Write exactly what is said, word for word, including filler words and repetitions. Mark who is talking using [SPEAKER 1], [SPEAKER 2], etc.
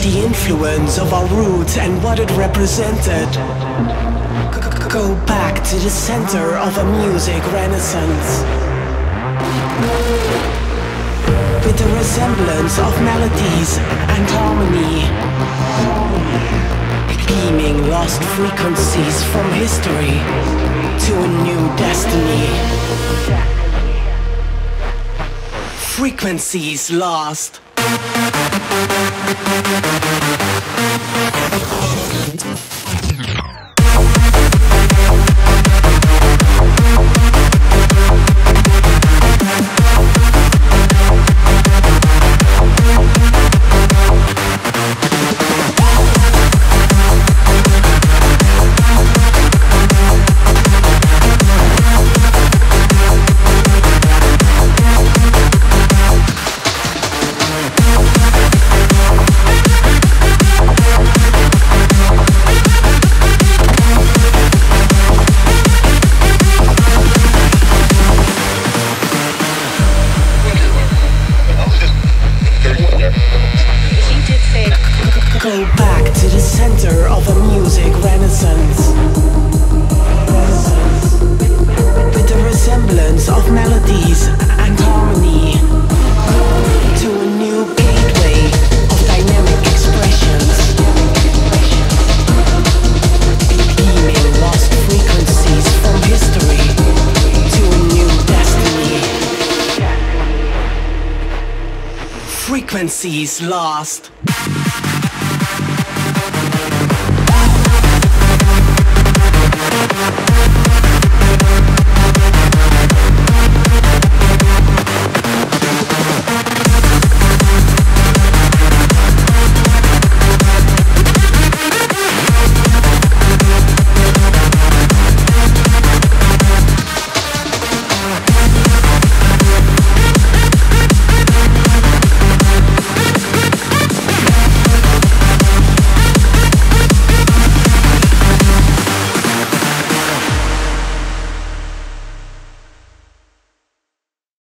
[SPEAKER 1] the influence of our roots and what it represented. Go back to the center of a music renaissance, with the resemblance of melodies and harmony, beaming lost frequencies from history to a new destiny. Frequencies lost. Go back to the center of a music renaissance, with the resemblance of melodies and harmony to a new gateway of dynamic expressions, beaming lost frequencies from history to a new destiny. Frequencies lost.